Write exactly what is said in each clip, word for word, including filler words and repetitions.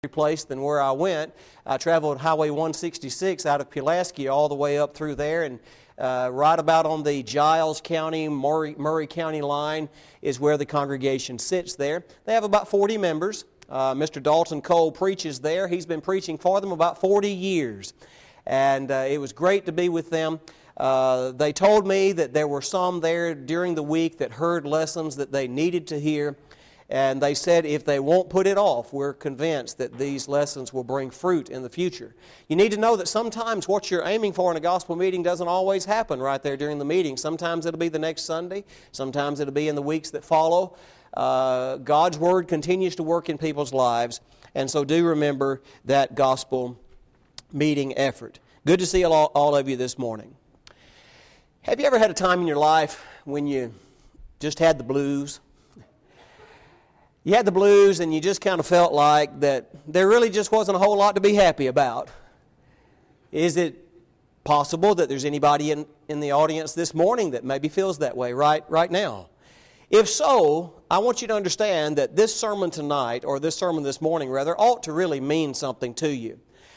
place than where I went. I traveled Highway one sixty-six out of Pulaski all the way up through there, and uh, right about on the Giles County, Murray, Murray County line is where the congregation sits there. They have about forty members. Uh, Mister Dalton Cole preaches there. He's been preaching for them about forty years, and uh, it was great to be with them. Uh, they told me that there were some there during the week that heard lessons that they needed to hear. And they said if they won't put it off, we're convinced that these lessons will bring fruit in the future. You need to know that sometimes what you're aiming for in a gospel meeting doesn't always happen right there during the meeting. Sometimes it'll be the next Sunday. Sometimes it'll be in the weeks that follow. Uh, God's Word continues to work in people's lives. And so do remember that gospel meeting effort. Good to see all, all of you this morning. Have you ever had a time in your life when you just had the blues? You had the blues and you just kind of felt like that there really just wasn't a whole lot to be happy about. Is it possible that there's anybody in, in the audience this morning that maybe feels that way right, right now? If so, I want you to understand that this sermon tonight, or this sermon this morning rather, ought to really mean something to you.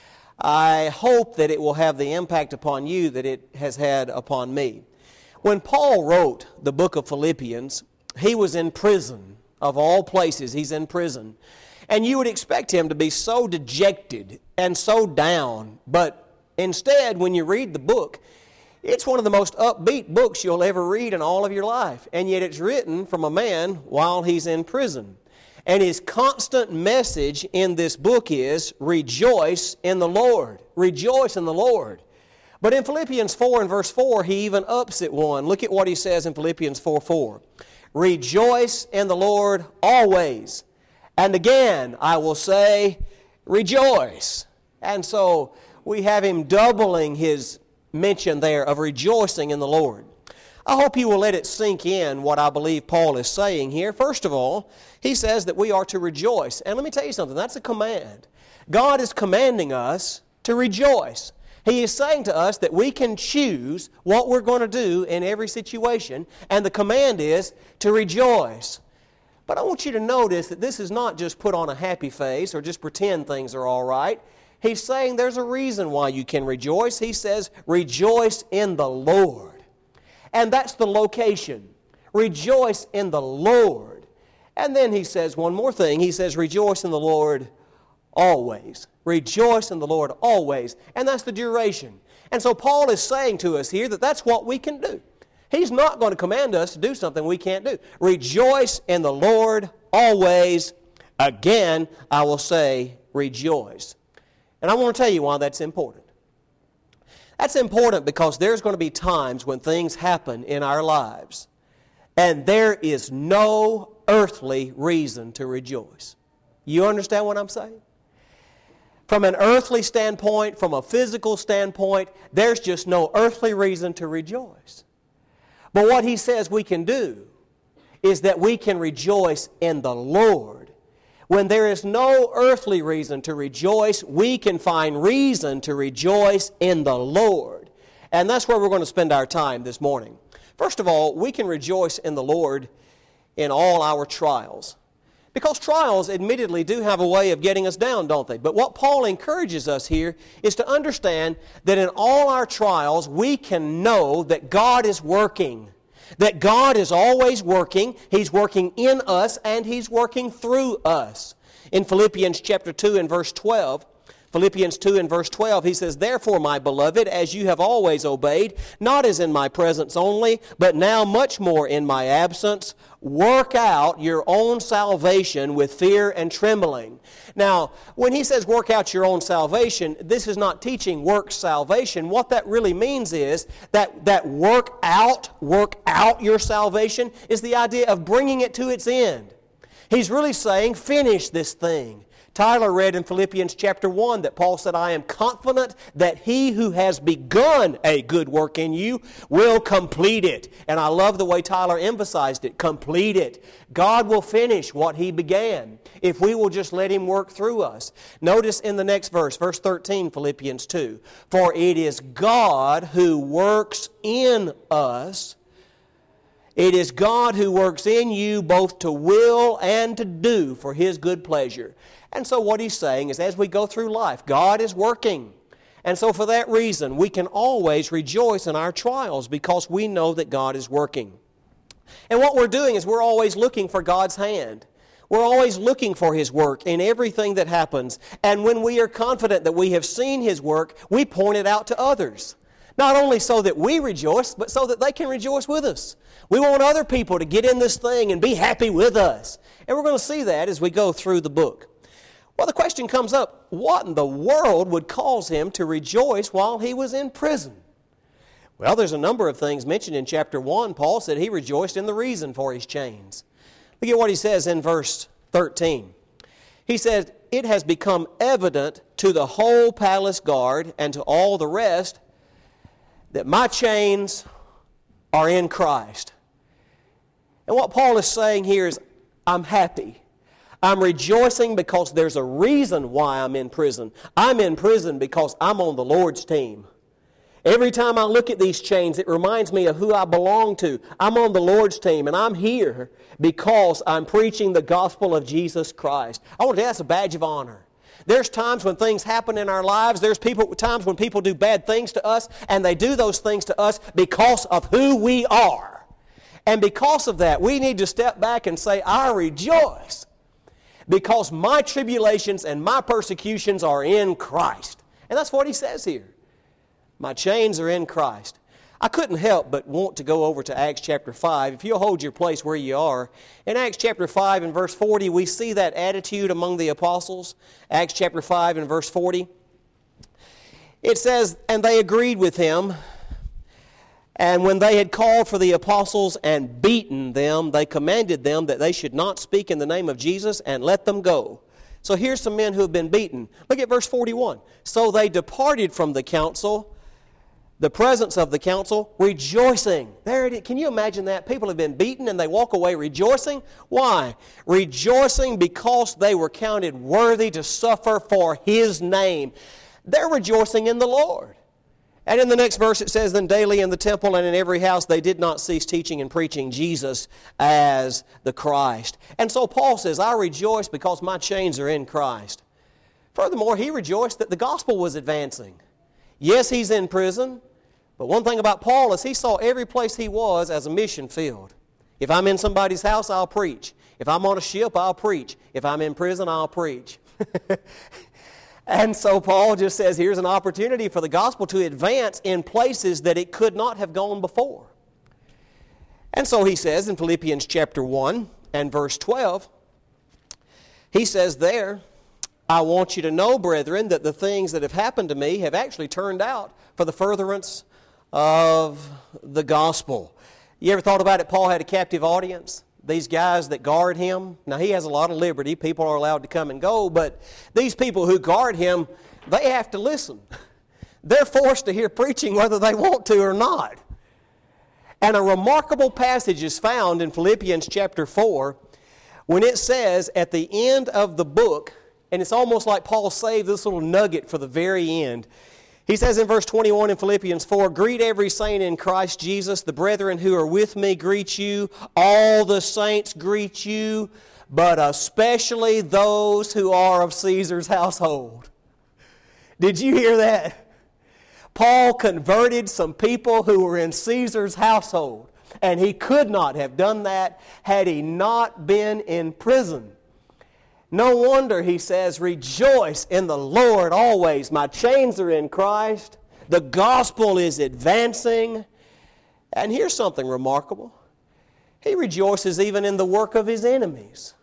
I hope that it will have the impact upon you that it has had upon me. When Paul wrote the book of Philippians, he was in prison. Of all places, he's in prison. And you would expect him to be so dejected and so down. But instead, when you read the book, it's one of the most upbeat books you'll ever read in all of your life. And yet it's written from a man while he's in prison. And his constant message in this book is, rejoice in the Lord. Rejoice in the Lord. But in Philippians four and verse four, he even ups it one. Look at what he says in Philippians four four. Rejoice in the Lord always. And again, I will say, rejoice. And so we have him doubling his mention there of rejoicing in the Lord. I hope you will let it sink in what I believe Paul is saying here. First of all, he says that we are to rejoice. And let me tell you something, that's a command. God is commanding us to rejoice. He is saying to us that we can choose what we're going to do in every situation, and the command is to rejoice. But I want you to notice that this is not just put on a happy face or just pretend things are all right. He's saying there's a reason why you can rejoice. He says, rejoice in the Lord. And that's the location. Rejoice in the Lord. And then he says one more thing. He says, rejoice in the Lord always. Rejoice in the Lord always. And that's the duration. And so Paul is saying to us here that that's what we can do. He's not going to command us to do something we can't do. Rejoice in the Lord always. Again, I will say, rejoice. And I want to tell you why that's important. That's important because there's going to be times when things happen in our lives, and there is no earthly reason to rejoice. You understand what I'm saying? From an earthly standpoint, from a physical standpoint, there's just no earthly reason to rejoice. But what he says we can do is that we can rejoice in the Lord. When there is no earthly reason to rejoice, we can find reason to rejoice in the Lord. And that's where we're going to spend our time this morning. First of all, we can rejoice in the Lord in all our trials. Because trials admittedly do have a way of getting us down, don't they? But what Paul encourages us here is to understand that in all our trials, we can know that God is working. That God is always working. He's working in us and He's working through us. In Philippians chapter two and verse twelve, Philippians two and verse twelve, he says, therefore, my beloved, as you have always obeyed, not as in my presence only, but now much more in my absence, work out your own salvation with fear and trembling. Now, when he says work out your own salvation, this is not teaching work salvation. What that really means is that, that work out, work out your salvation is the idea of bringing it to its end. He's really saying, finish this thing. Tyler read in Philippians chapter one that Paul said, I am confident that he who has begun a good work in you will complete it. And I love the way Tyler emphasized it, complete it. God will finish what He began if we will just let Him work through us. Notice in the next verse, verse thirteen, Philippians two, for it is God who works in us It is God who works in you both to will and to do for His good pleasure. And so what he's saying is, as we go through life, God is working. And so for that reason, we can always rejoice in our trials because we know that God is working. And what we're doing is we're always looking for God's hand. We're always looking for His work in everything that happens. And when we are confident that we have seen His work, we point it out to others. Not only so that we rejoice, but so that they can rejoice with us. We want other people to get in this thing and be happy with us. And we're going to see that as we go through the book. Well, the question comes up, what in the world would cause him to rejoice while he was in prison? Well, there's a number of things mentioned in chapter one. Paul said he rejoiced in the reason for his chains. Look at what he says in verse thirteen. He says, "It has become evident to the whole palace guard and to all the rest that my chains are in Christ." And what Paul is saying here is, I'm happy. I'm rejoicing because there's a reason why I'm in prison. I'm in prison because I'm on the Lord's team. Every time I look at these chains, it reminds me of who I belong to. I'm on the Lord's team, and I'm here because I'm preaching the gospel of Jesus Christ. I want to tell you, that's a badge of honor. There's times when things happen in our lives. There's people, times when people do bad things to us, and they do those things to us because of who we are. And because of that, we need to step back and say, I rejoice because my tribulations and my persecutions are in Christ. And that's what he says here. My chains are in Christ. I couldn't help but want to go over to Acts chapter five. If you'll hold your place where you are. In Acts chapter five and verse forty, we see that attitude among the apostles. Acts chapter five and verse forty. It says, "And they agreed with him, and when they had called for the apostles and beaten them, they commanded them that they should not speak in the name of Jesus and let them go." So here's some men who have been beaten. Look at verse forty-one. "So they departed from the council, the presence of the council, rejoicing." There it is. Can you imagine that? People have been beaten and they walk away rejoicing. Why? Rejoicing because they were counted worthy to suffer for His name. They're rejoicing in the Lord. And in the next verse it says, "Then daily in the temple and in every house they did not cease teaching and preaching Jesus as the Christ." And so Paul says, I rejoice because my chains are in Christ. Furthermore, he rejoiced that the gospel was advancing. Yes, he's in prison, but one thing about Paul is he saw every place he was as a mission field. If I'm in somebody's house, I'll preach. If I'm on a ship, I'll preach. If I'm in prison, I'll preach. And so Paul just says here's an opportunity for the gospel to advance in places that it could not have gone before. And so he says in Philippians chapter one and verse twelve, he says there, "I want you to know, brethren, that the things that have happened to me have actually turned out for the furtherance of the gospel." You ever thought about it? Paul had a captive audience. These guys that guard him. Now, he has a lot of liberty. People are allowed to come and go. But these people who guard him, they have to listen. They're forced to hear preaching whether they want to or not. And a remarkable passage is found in Philippians chapter four when it says at the end of the book, and it's almost like Paul saved this little nugget for the very end. He says in verse twenty-one in Philippians four, "Greet every saint in Christ Jesus. The brethren who are with me greet you. All the saints greet you, but especially those who are of Caesar's household." Did you hear that? Paul converted some people who were in Caesar's household, and he could not have done that had he not been in prison. No wonder he says, "Rejoice in the Lord always." My chains are in Christ. The gospel is advancing. And here's something remarkable. He rejoices even in the work of his enemies.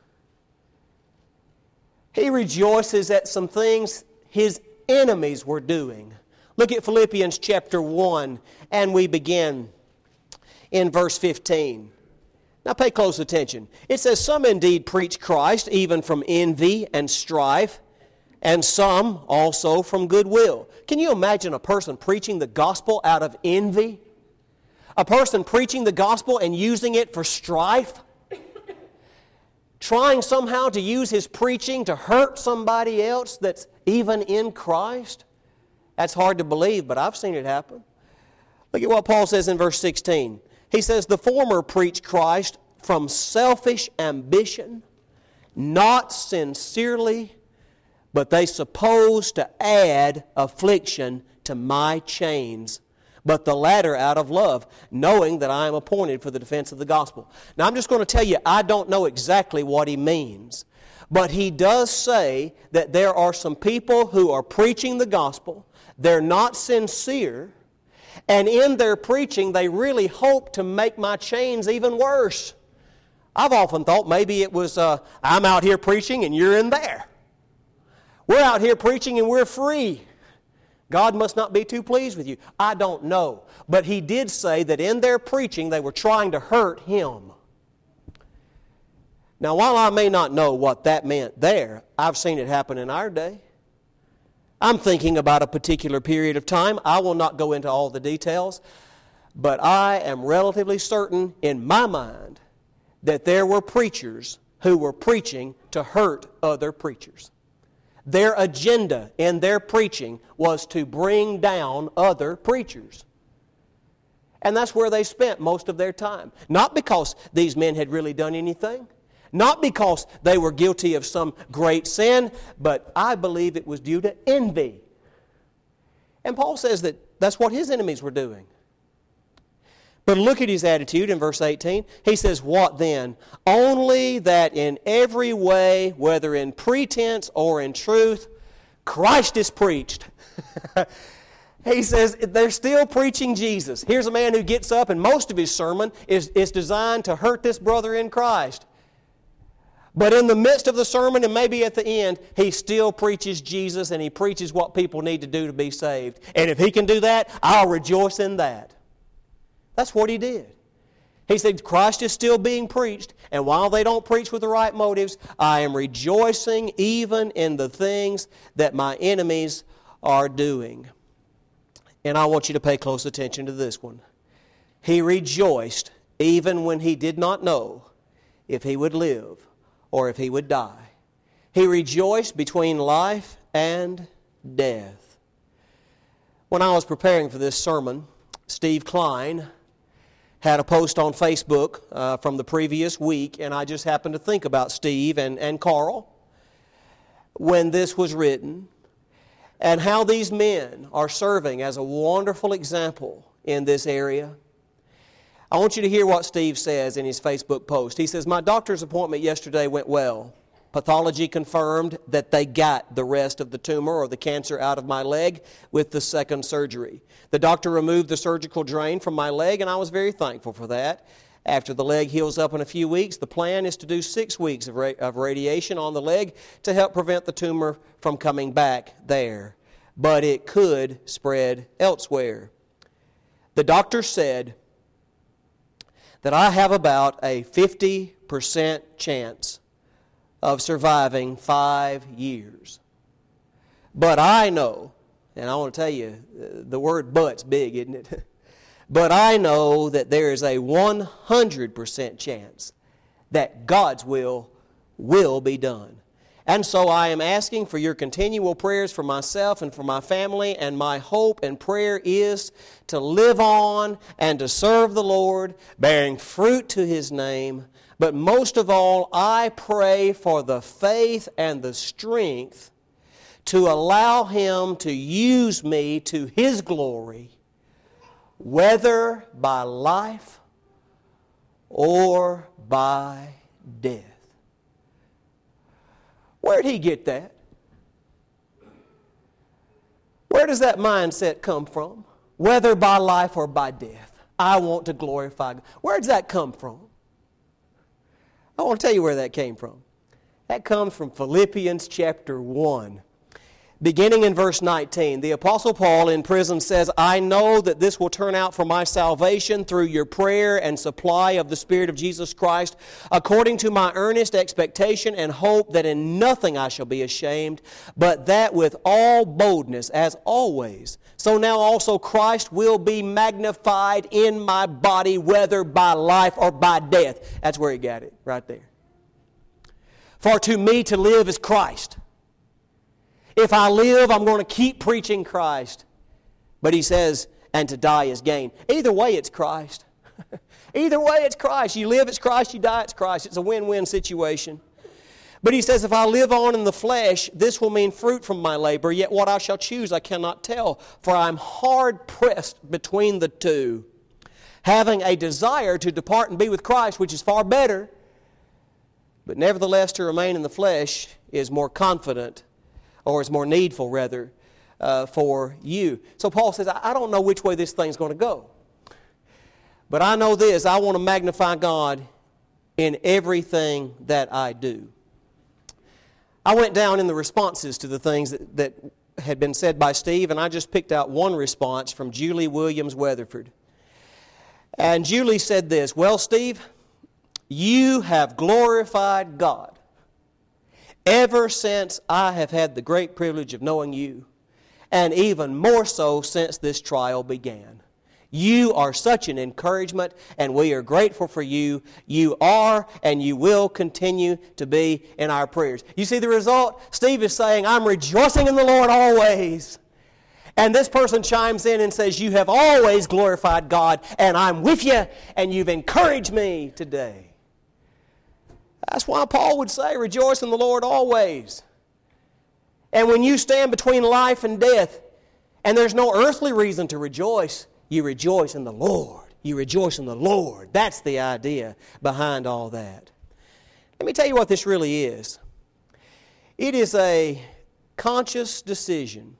He rejoices at some things his enemies were doing. Look at Philippians chapter one, and we begin in verse fifteen. Now pay close attention. It says, "Some indeed preach Christ, even from envy and strife, and some also from goodwill." Can you imagine a person preaching the gospel out of envy? A person preaching the gospel and using it for strife? Trying somehow to use his preaching to hurt somebody else that's even in Christ? That's hard to believe, but I've seen it happen. Look at what Paul says in verse sixteen. He says, the former preach Christ from selfish ambition, not sincerely, but they suppose to add affliction to my chains, but the latter out of love, knowing that I am appointed for the defense of the gospel. Now I'm just going to tell you, I don't know exactly what he means, but he does say that there are some people who are preaching the gospel, they're not sincere, and in their preaching they really hope to make my chains even worse. I've often thought maybe it was, uh, I'm out here preaching and you're in there. We're out here preaching and we're free. God must not be too pleased with you. I don't know. But he did say that in their preaching they were trying to hurt him. Now, while I may not know what that meant there, I've seen it happen in our day. I'm thinking about a particular period of time. I will not go into all the details, but I am relatively certain in my mind that there were preachers who were preaching to hurt other preachers. Their agenda in their preaching was to bring down other preachers. And that's where they spent most of their time. Not because these men had really done anything. Not because they were guilty of some great sin, but I believe it was due to envy. And Paul says that that's what his enemies were doing. But look at his attitude in verse eighteen. He says, what then? Only that in every way, whether in pretense or in truth, Christ is preached. He says they're still preaching Jesus. Here's a man who gets up and most of his sermon is, is designed to hurt this brother in Christ. But in the midst of the sermon and maybe at the end, he still preaches Jesus and he preaches what people need to do to be saved. And if he can do that, I'll rejoice in that. That's what he did. He said, Christ is still being preached, and while they don't preach with the right motives, I am rejoicing even in the things that my enemies are doing. And I want you to pay close attention to this one. He rejoiced even when he did not know if he would live or if he would die. He rejoiced between life and death. When I was preparing for this sermon, Steve Klein had a post on Facebook uh, from the previous week, and I just happened to think about Steve and, and Carl when this was written, and how these men are serving as a wonderful example in this area. I want you to hear what Steve says in his Facebook post. He says, my doctor's appointment yesterday went well. Pathology confirmed that they got the rest of the tumor or the cancer out of my leg with the second surgery. The doctor removed the surgical drain from my leg, and I was very thankful for that. After the leg heals up in a few weeks, the plan is to do six weeks of, ra- of radiation on the leg to help prevent the tumor from coming back there. But it could spread elsewhere. The doctor said that I have about a fifty percent chance of surviving five years. But I know, and I want to tell you, the word but's big, isn't it? But I know that there is a one hundred percent chance that God's will will be done. And so I am asking for your continual prayers for myself and for my family, and my hope and prayer is to live on and to serve the Lord, bearing fruit to His name. But most of all, I pray for the faith and the strength to allow Him to use me to His glory, whether by life or by death. Where'd he get that? Where does that mindset come from? Whether by life or by death, I want to glorify God. Where does that come from? I want to tell you where that came from. That comes from Philippians chapter one. Beginning in verse nineteen, the Apostle Paul in prison says, I know that this will turn out for my salvation through your prayer and supply of the Spirit of Jesus Christ, according to my earnest expectation and hope that in nothing I shall be ashamed, but that with all boldness, as always, so now also Christ will be magnified in my body, whether by life or by death. That's where he got it, right there. For to me to live is Christ. If I live, I'm going to keep preaching Christ. But he says, and to die is gain. Either way, it's Christ. Either way, it's Christ. You live, it's Christ. You die, it's Christ. It's a win-win situation. But he says, if I live on in the flesh, this will mean fruit from my labor, yet what I shall choose I cannot tell, for I am hard pressed between the two, having a desire to depart and be with Christ, which is far better, but nevertheless to remain in the flesh is more confident, or is more needful, rather, uh, for you. So Paul says, I don't know which way this thing's going to go. But I know this, I want to magnify God in everything that I do. I went down in the responses to the things that, that had been said by Steve, and I just picked out one response from Julie Williams Weatherford. And Julie said this, well, Steve, you have glorified God ever since I have had the great privilege of knowing you, and even more so since this trial began. You are such an encouragement, and we are grateful for you. You are, and you will continue to be in our prayers. You see the result? Steve is saying, I'm rejoicing in the Lord always. And this person chimes in and says, you have always glorified God, and I'm with you, and you've encouraged me today. That's why Paul would say, rejoice in the Lord always. And when you stand between life and death, and there's no earthly reason to rejoice, you rejoice in the Lord. You rejoice in the Lord. That's the idea behind all that. Let me tell you what this really is. It is a conscious decision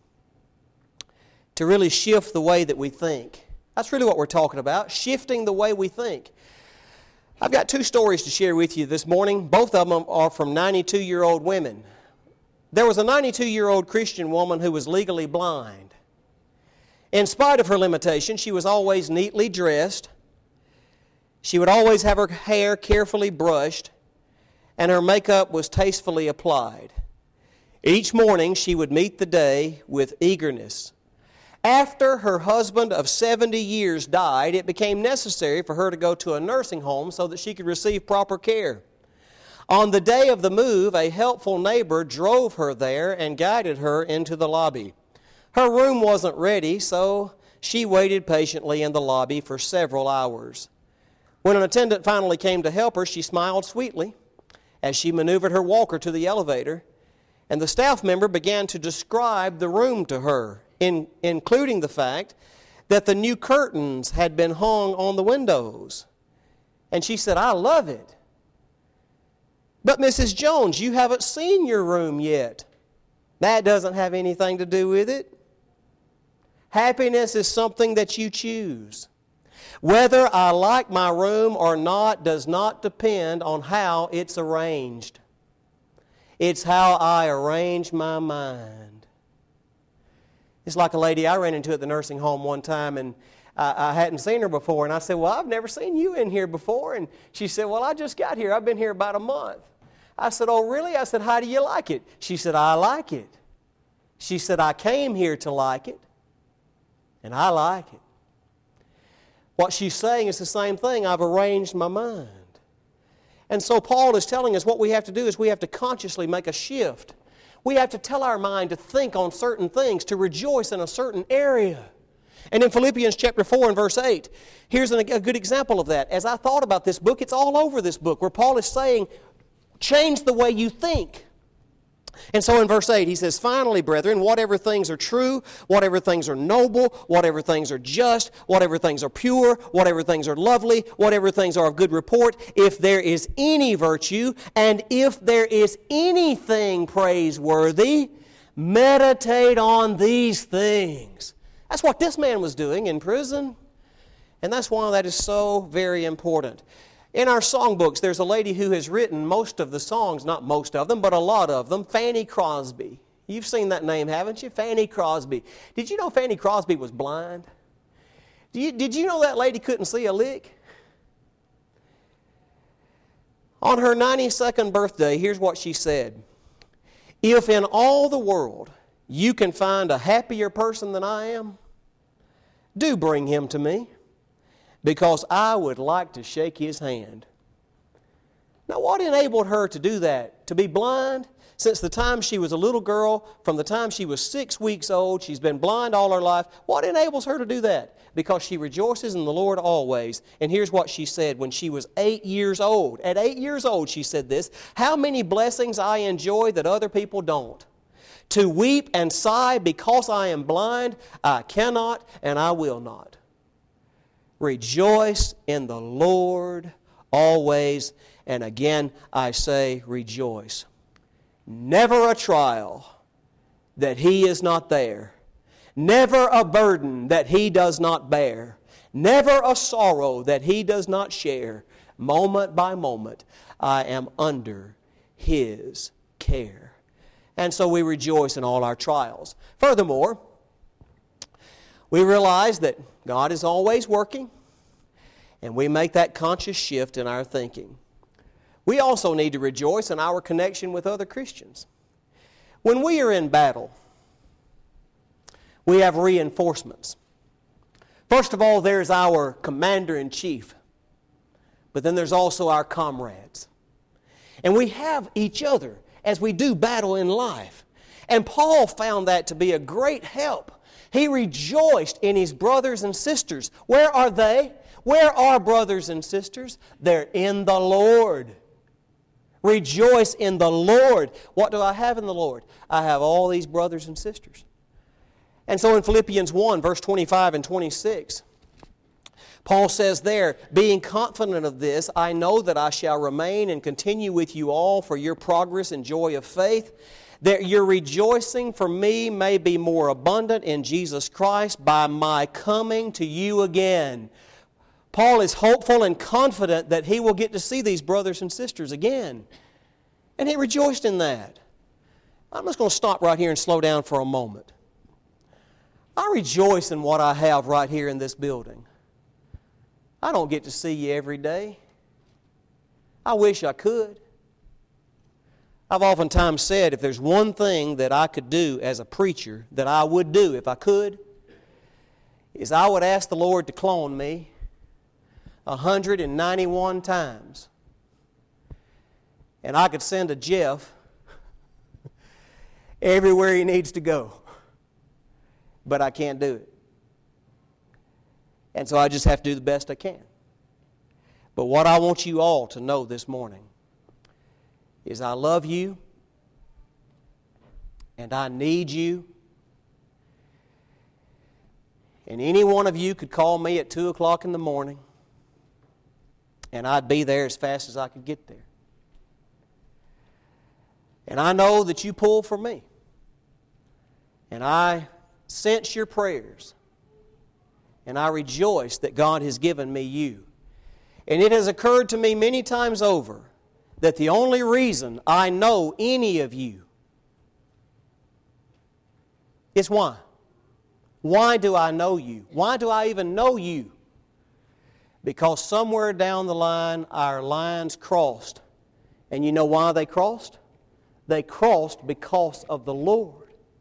to really shift the way that we think. That's really what we're talking about, shifting the way we think. I've got two stories to share with you this morning. Both of them are from ninety-two-year-old women. There was a ninety-two-year-old Christian woman who was legally blind. In spite of her limitation, she was always neatly dressed. She would always have her hair carefully brushed, and her makeup was tastefully applied. Each morning, she would meet the day with eagerness. After her husband of seventy years died, it became necessary for her to go to a nursing home so that she could receive proper care. On the day of the move, a helpful neighbor drove her there and guided her into the lobby. Her room wasn't ready, so she waited patiently in the lobby for several hours. When an attendant finally came to help her, she smiled sweetly as she maneuvered her walker to the elevator, and the staff member began to describe the room to her, in, including the fact that the new curtains had been hung on the windows. And she said, I love it. But Missus Jones, you haven't seen your room yet. That doesn't have anything to do with it. Happiness is something that you choose. Whether I like my room or not does not depend on how it's arranged. It's how I arrange my mind. It's like a lady I ran into at the nursing home one time, and I, I hadn't seen her before. And I said, well, I've never seen you in here before. And she said, well, I just got here. I've been here about a month. I said, oh, really? I said, how do you like it? She said, I like it. She said, I came here to like it. And I like it. What she's saying is the same thing. I've arranged my mind. And so Paul is telling us what we have to do is we have to consciously make a shift. We have to tell our mind to think on certain things, to rejoice in a certain area. And in Philippians chapter four and verse eight, here's a good example of that. As I thought about this book, it's all over this book where Paul is saying, change the way you think. And so in verse eight, he says, finally, brethren, whatever things are true, whatever things are noble, whatever things are just, whatever things are pure, whatever things are lovely, whatever things are of good report, if there is any virtue, and if there is anything praiseworthy, meditate on these things. That's what this man was doing in prison. And that's why that is so very important. In our songbooks, there's a lady who has written most of the songs, not most of them, but a lot of them, Fanny Crosby. You've seen that name, haven't you? Fanny Crosby. Did you know Fanny Crosby was blind? Did you, did you know that lady couldn't see a lick? On her ninety-second birthday, here's what she said. If in all the world you can find a happier person than I am, do bring him to me, because I would like to shake his hand. Now, what enabled her to do that? To be blind? since the time she was a little girl, from the time she was six weeks old. She's been blind all her life. What enables her to do that? Because she rejoices in the Lord always. And here's what she said when she was eight years old. At eight years old, she said this, "How many blessings I enjoy that other people don't. To weep and sigh because I am blind, I cannot and I will not." Rejoice in the Lord always. And again, I say rejoice. Never a trial that He is not there. Never a burden that He does not bear. Never a sorrow that He does not share. Moment by moment, I am under His care. And so we rejoice in all our trials. Furthermore, we realize that God is always working, and we make that conscious shift in our thinking. We also need to rejoice in our connection with other Christians. When we are in battle, we have reinforcements. First of all, there's our commander-in-chief, but then there's also our comrades. And we have each other as we do battle in life. And Paul found that to be a great help. He rejoiced in his brothers and sisters. Where are they? Where are brothers and sisters? They're in the Lord. Rejoice in the Lord. What do I have in the Lord? I have all these brothers and sisters. And so in Philippians one, verse twenty-five and twenty-six, Paul says there, "Being confident of this, I know that I shall remain and continue with you all for your progress and joy of faith, that your rejoicing for me may be more abundant in Jesus Christ by my coming to you again." Paul is hopeful and confident that he will get to see these brothers and sisters again. And he rejoiced in that. I'm just going to stop right here and slow down for a moment. I rejoice in what I have right here in this building. I don't get to see you every day. I wish I could. I've oftentimes said if there's one thing that I could do as a preacher that I would do if I could, is I would ask the Lord to clone me one hundred ninety-one times. And I could send a Jeff everywhere he needs to go. But I can't do it. And so I just have to do the best I can. But what I want you all to know this morning is I love you and I need you. And any one of you could call me at two o'clock in the morning and I'd be there as fast as I could get there. And I know that you pull for me. And I sense your prayers. And I rejoice that God has given me you. And it has occurred to me many times over that the only reason I know any of you is why? Why do I know you? Why do I even know you? Because somewhere down the line our lines crossed. And you know why they crossed? They crossed because of the Lord.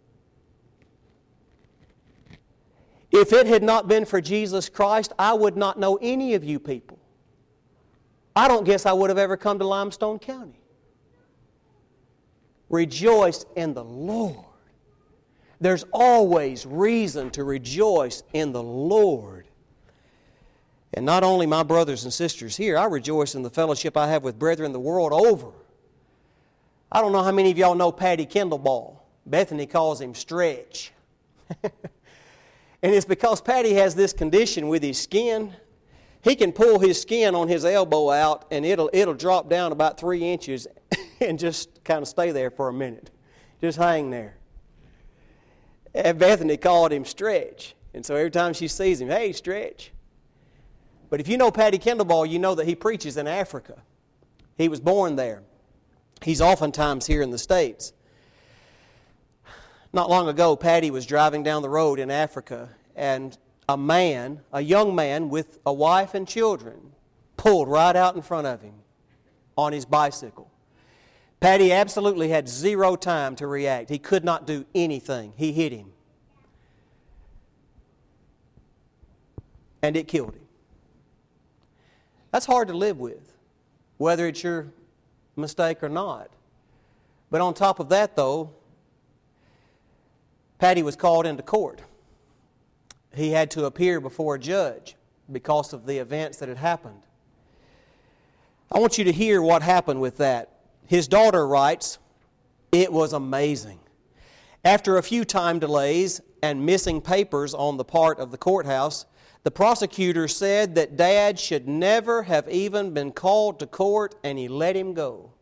If it had not been for Jesus Christ, I would not know any of you people. I don't guess I would have ever come to Limestone County. Rejoice in the Lord. There's always reason to rejoice in the Lord. And not only my brothers and sisters here, I rejoice in the fellowship I have with brethren the world over. I don't know how many of y'all know Patty Kendallball. Bethany calls him Stretch. And it's because Patty has this condition with his skin. He can pull his skin on his elbow out and it'll, it'll drop down about three inches and just kind of stay there for a minute. Just hang there. And Bethany called him Stretch. And so every time she sees him, hey, Stretch. But if you know Patty Kendallball, you know that he preaches in Africa. He was born there. He's oftentimes here in the States. Not long ago, Patty was driving down the road in Africa, and a man, a young man with a wife and children, pulled right out in front of him on his bicycle. Patty absolutely had zero time to react. He could not do anything. He hit him. And it killed him. That's hard to live with, whether it's your mistake or not. But on top of that, though, Patty was called into court. He had to appear before a judge because of the events that had happened. I want you to hear what happened with that. His daughter writes, "It was amazing. After a few time delays and missing papers on the part of the courthouse, the prosecutor said that Dad should never have even been called to court, and he let him go.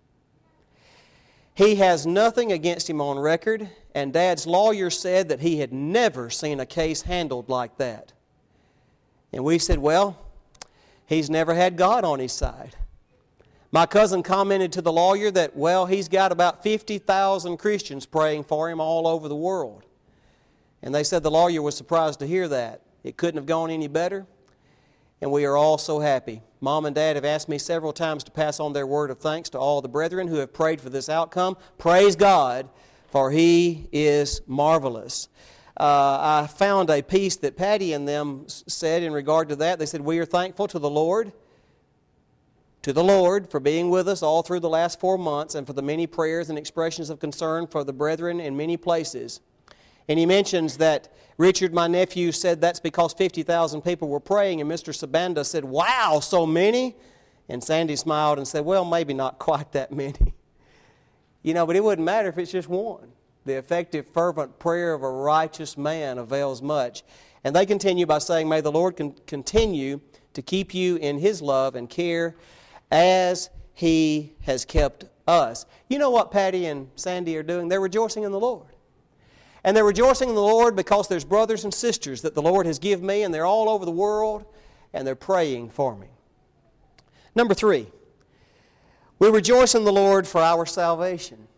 He has nothing against him on record, and Dad's lawyer said that he had never seen a case handled like that." And we said, well, he's never had God on his side. My cousin commented to the lawyer that, well, he's got about fifty thousand Christians praying for him all over the world. And they said the lawyer was surprised to hear that. It couldn't have gone any better. And we are all so happy. Mom and Dad have asked me several times to pass on their word of thanks to all the brethren who have prayed for this outcome. Praise God, for He is marvelous. Uh, I found a piece that Patty and them said in regard to that. They said, "We are thankful to the Lord, to the Lord for being with us all through the last four months and for the many prayers and expressions of concern for the brethren in many places." And he mentions that Richard, my nephew, said that's because fifty thousand people were praying, and Mister Sabanda said, "Wow, so many?" And Sandy smiled and said, "Well, maybe not quite that many." You know, but it wouldn't matter if it's just one. The effective, fervent prayer of a righteous man avails much. And they continue by saying, "May the Lord con- continue to keep you in His love and care as He has kept us." You know what Patty and Sandy are doing? They're rejoicing in the Lord. And they're rejoicing in the Lord because there's brothers and sisters that the Lord has given me, and they're all over the world, and they're praying for me. Number three, we rejoice in the Lord for our salvation.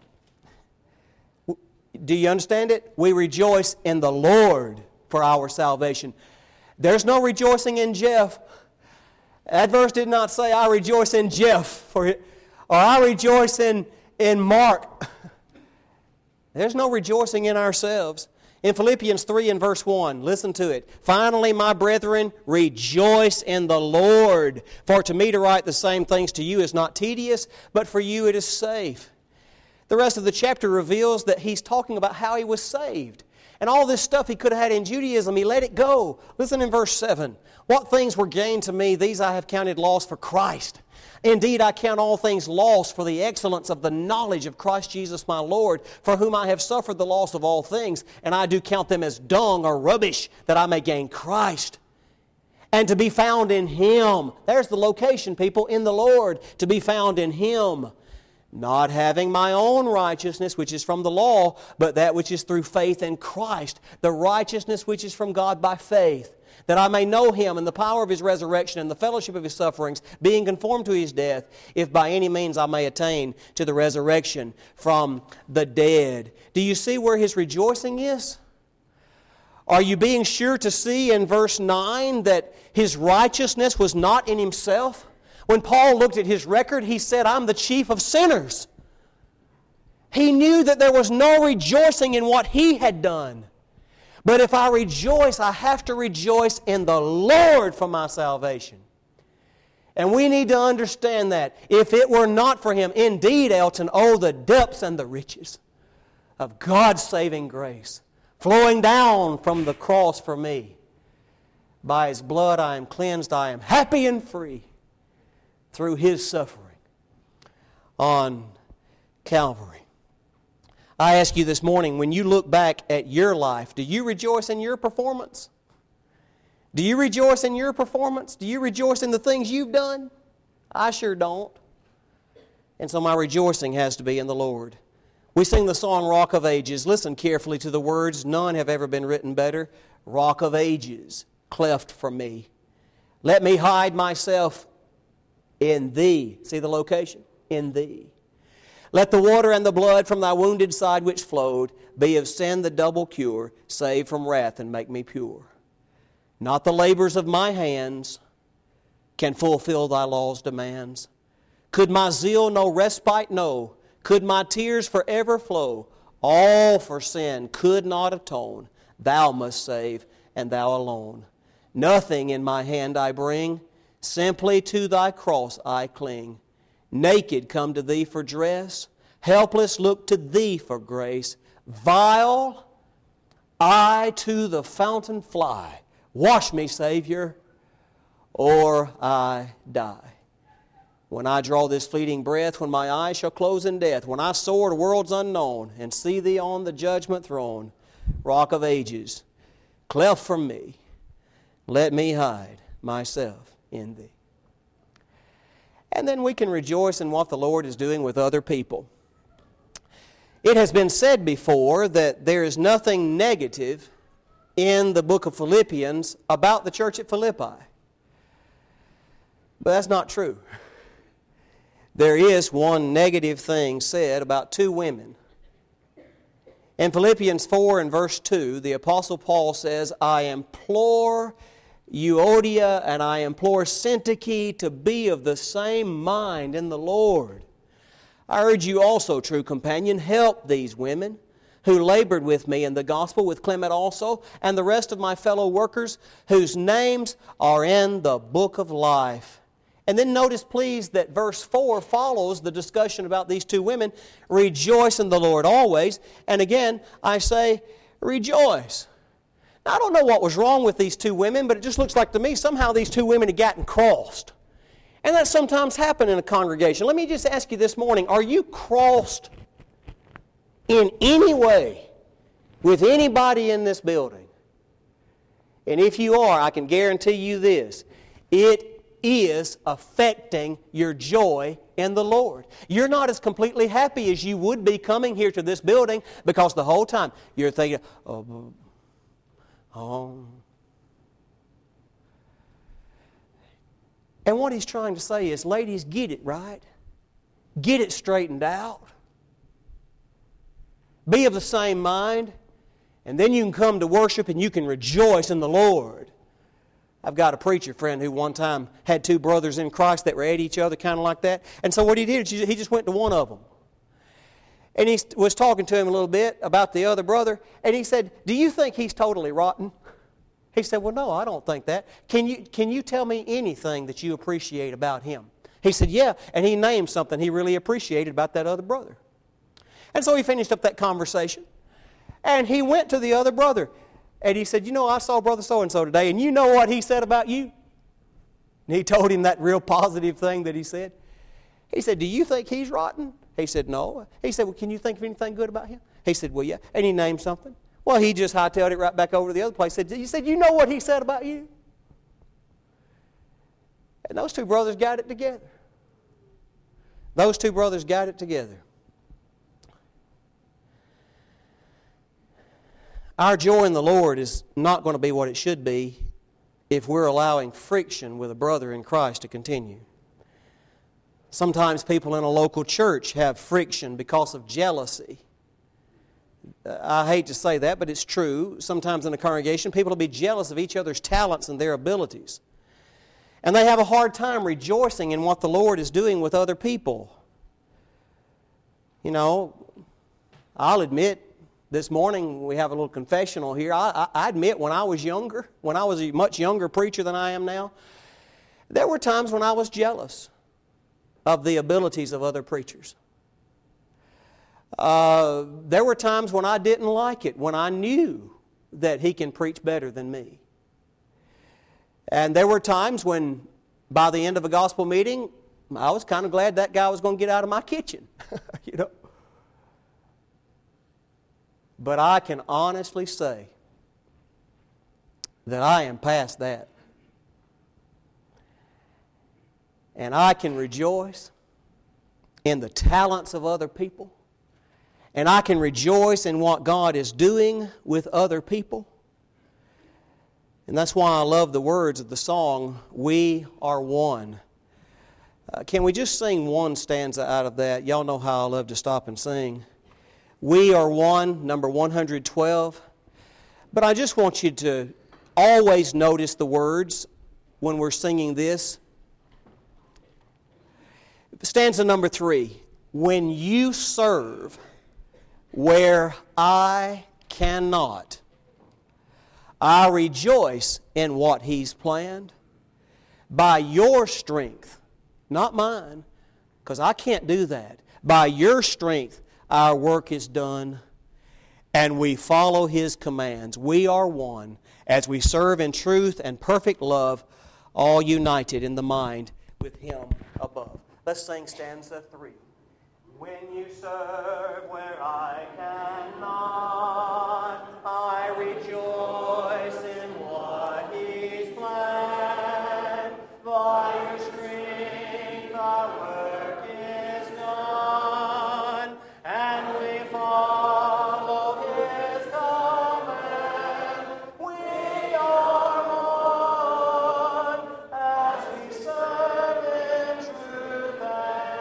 Do you understand it? We rejoice in the Lord for our salvation. There's no rejoicing in Jeff. That verse did not say, "I rejoice in Jeff," for it, or "I rejoice in, in Mark." There's no rejoicing in ourselves. In Philippians three and verse one, listen to it. "Finally, my brethren, rejoice in the Lord. For to me to write the same things to you is not tedious, but for you it is safe." The rest of the chapter reveals that he's talking about how he was saved. And all this stuff he could have had in Judaism, he let it go. Listen in verse seven. "What things were gained to me, these I have counted loss for Christ. Indeed, I count all things lost for the excellence of the knowledge of Christ Jesus my Lord, for whom I have suffered the loss of all things, and I do count them as dung or rubbish, that I may gain Christ, and to be found in Him." There's the location, people, in the Lord, to be found in Him. "Not having my own righteousness, which is from the law, but that which is through faith in Christ, the righteousness which is from God by faith, that I may know Him and the power of His resurrection and the fellowship of His sufferings, being conformed to His death, if by any means I may attain to the resurrection from the dead." Do you see where his rejoicing is? Are you being sure to see in verse nine that his righteousness was not in himself? When Paul looked at his record, he said, "I'm the chief of sinners." He knew that there was no rejoicing in what he had done. But if I rejoice, I have to rejoice in the Lord for my salvation. And we need to understand that. If it were not for Him, indeed, Elton, oh, the depths and the riches of God's saving grace flowing down from the cross for me. By His blood I am cleansed, I am happy and free through His suffering on Calvary. I ask you this morning, when you look back at your life, do you rejoice in your performance? Do you rejoice in your performance? Do you rejoice in the things you've done? I sure don't. And so my rejoicing has to be in the Lord. We sing the song, Rock of Ages. Listen carefully to the words. None have ever been written better. Rock of Ages, cleft for me. Let me hide myself in Thee. See the location? In Thee. Let the water and the blood from Thy wounded side which flowed be of sin the double cure, save from wrath and make me pure. Not the labors of my hands can fulfill Thy law's demands. Could my zeal no respite know? Could my tears forever flow? All for sin could not atone. Thou must save, and Thou alone. Nothing in my hand I bring, simply to Thy cross I cling. Naked come to Thee for dress, helpless look to Thee for grace. Vile, I to the fountain fly. Wash me, Savior, or I die. When I draw this fleeting breath, when my eyes shall close in death, when I soar to worlds unknown and see Thee on the judgment throne, Rock of ages, cleft from me, let me hide myself in Thee. And then we can rejoice in what the Lord is doing with other people. It has been said before that there is nothing negative in the book of Philippians about the church at Philippi. But that's not true. There is one negative thing said about two women. In Philippians four and verse two, the Apostle Paul says, I implore Euodia and I implore Syntyche to be of the same mind in the Lord. I urge you also, true companion, help these women who labored with me in the gospel, with Clement also, and the rest of my fellow workers whose names are in the book of life. And then notice, please, that verse four follows the discussion about these two women. Rejoice in the Lord always. And again, I say, rejoice. Now, I don't know what was wrong with these two women, but it just looks like to me somehow these two women had gotten crossed. And that sometimes happens in a congregation. Let me just ask you this morning, are you crossed in any way with anybody in this building? And if you are, I can guarantee you this, it is affecting your joy in the Lord. You're not as completely happy as you would be coming here to this building because the whole time you're thinking, oh, oh. And what he's trying to say is, ladies, get it right. Get it straightened out. Be of the same mind. And then you can come to worship and you can rejoice in the Lord. I've got a preacher friend who one time had two brothers in Christ that were at each other, kind of like that. And so what he did is he just went to one of them. And he was talking to him a little bit about the other brother. And he said, do you think he's totally rotten? He said, well, no, I don't think that. Can you, can you tell me anything that you appreciate about him? He said, yeah. And he named something he really appreciated about that other brother. And so he finished up that conversation. And he went to the other brother. And he said, you know, I saw Brother So-and-so today, and you know what he said about you? And he told him that real positive thing that he said. He said, do you think he's rotten? He said, no. He said, well, can you think of anything good about him? He said, well, yeah. And he named something. Well, he just hightailed it right back over to the other place. He said, you know what he said about you? And those two brothers got it together. Those two brothers got it together. Our joy in the Lord is not going to be what it should be if we're allowing friction with a brother in Christ to continue. Sometimes people in a local church have friction because of jealousy. I hate to say that, but it's true. Sometimes in a congregation, people will be jealous of each other's talents and their abilities. And they have a hard time rejoicing in what the Lord is doing with other people. You know, I'll admit, this morning we have a little confessional here. I, I, I admit when I was younger, when I was a much younger preacher than I am now, there were times when I was jealous of the abilities of other preachers. Uh, there were times when I didn't like it, when I knew that he can preach better than me. And there were times when by the end of a gospel meeting, I was kind of glad that guy was going to get out of my kitchen, you know. But I can honestly say that I am past that. And I can rejoice in the talents of other people. And I can rejoice in what God is doing with other people. And that's why I love the words of the song, We Are One. Uh, can we just sing one stanza out of that? Y'all know how I love to stop and sing. We are one, number one hundred twelve. But I just want you to always notice the words when we're singing this. Stanza number three. When you serve where I cannot, I rejoice in what He's planned. By your strength, not mine, because I can't do that. By your strength, our work is done, and we follow His commands. We are one as we serve in truth and perfect love, all united in the mind with Him above. Let's sing stanza three. When you serve where I cannot, I rejoice in what He's planned. By your strength our work is done, and we follow His command. We are one as we serve in truth and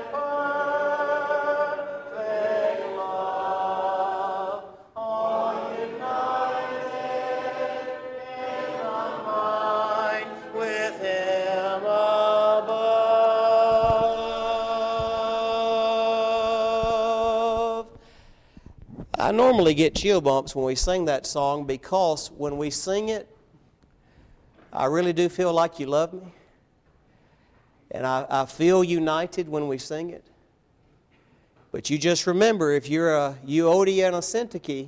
perfect love, all united in the mind with Him above. I normally get chill bumps when we sing that song because when we sing it, I really do feel like you love me. And I, I feel united when we sing it. But you just remember, if you're a Euodia and a Syntyche,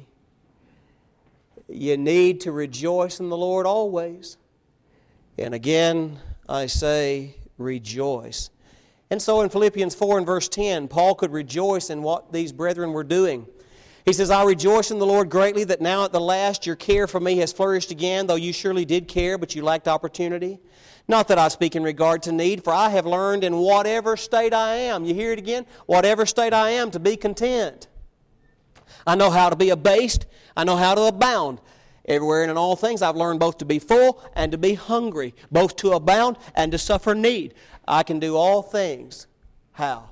you need to rejoice in the Lord always. And again, I say, rejoice. And so in Philippians four and verse ten, Paul could rejoice in what these brethren were doing. He says, I rejoice in the Lord greatly that now at the last your care for me has flourished again, though you surely did care, but you lacked opportunity. Not that I speak in regard to need, for I have learned in whatever state I am. You hear it again? Whatever state I am, to be content. I know how to be abased. I know how to abound. Everywhere and in all things I've learned both to be full and to be hungry, both to abound and to suffer need. I can do all things. How?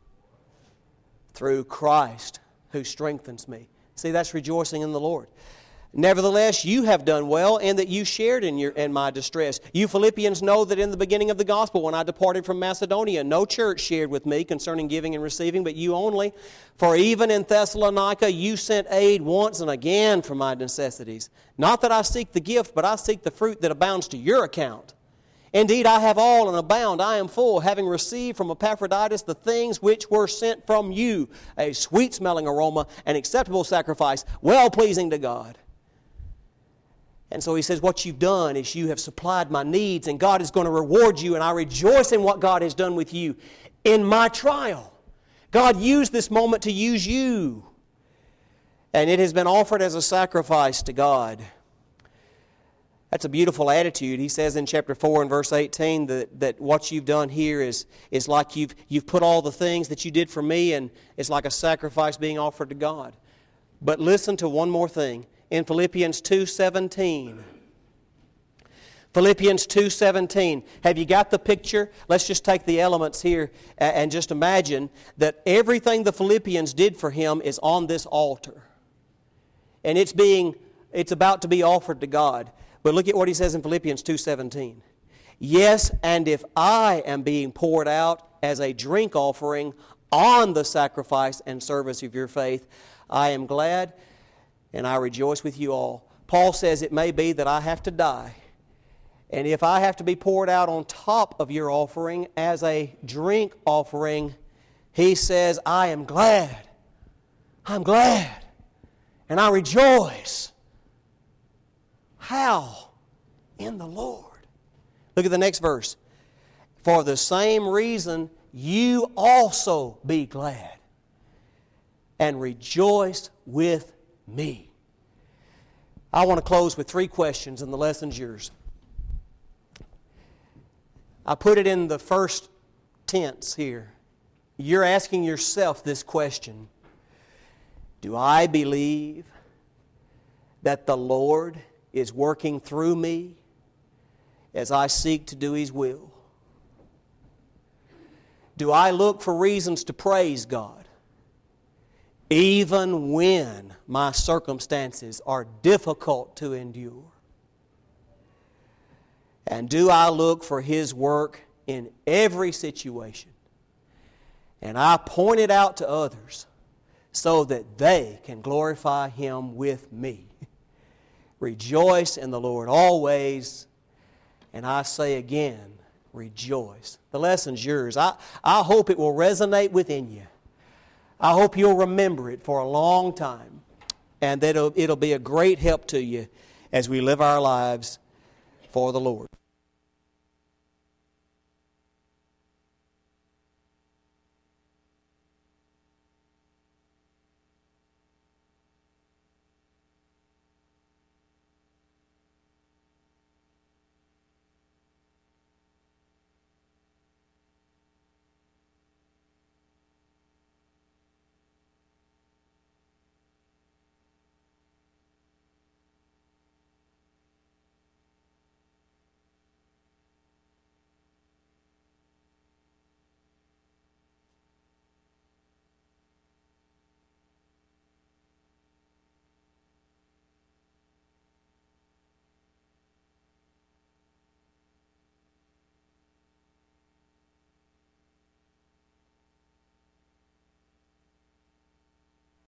Through Christ who strengthens me. See, that's rejoicing in the Lord. Nevertheless, you have done well, and that you shared in your in my distress. You Philippians know that in the beginning of the gospel, when I departed from Macedonia, no church shared with me concerning giving and receiving, but you only. For even in Thessalonica, you sent aid once and again for my necessities. Not that I seek the gift, but I seek the fruit that abounds to your account. Indeed, I have all and abound. I am full, having received from Epaphroditus the things which were sent from you, a sweet-smelling aroma, an acceptable sacrifice, well-pleasing to God. And so he says, what you've done is you have supplied my needs, and God is going to reward you, and I rejoice in what God has done with you in my trial. God used this moment to use you, and it has been offered as a sacrifice to God. That's a beautiful attitude. He says in chapter four and verse eighteen that, that what you've done here is, is like you've, you've put all the things that you did for me, and it's like a sacrifice being offered to God. But listen to one more thing. In Philippians two seventeen. Philippians two seventeen. Have you got the picture? Let's just take the elements here and just imagine that everything the Philippians did for him is on this altar. And it's being it's about to be offered to God. But look at what he says in Philippians two seventeen. Yes, and if I am being poured out as a drink offering on the sacrifice and service of your faith, I am glad and I rejoice with you all. Paul says it may be that I have to die. And if I have to be poured out on top of your offering as a drink offering, he says, I am glad. I'm glad. And I rejoice. How? In the Lord. Look at the next verse. For the same reason, you also be glad and rejoice with me. I want to close with three questions, and the lesson's yours. I put it in the first tense here. You're asking yourself this question. Do I believe that the Lord is working through me as I seek to do His will? Do I look for reasons to praise God, even when my circumstances are difficult to endure? And do I look for His work in every situation? And I point it out to others so that they can glorify Him with me. Rejoice in the Lord always. And I say again, rejoice. The lesson's yours. I, I hope it will resonate within you. I hope you'll remember it for a long time, and that it'll, it'll be a great help to you as we live our lives for the Lord.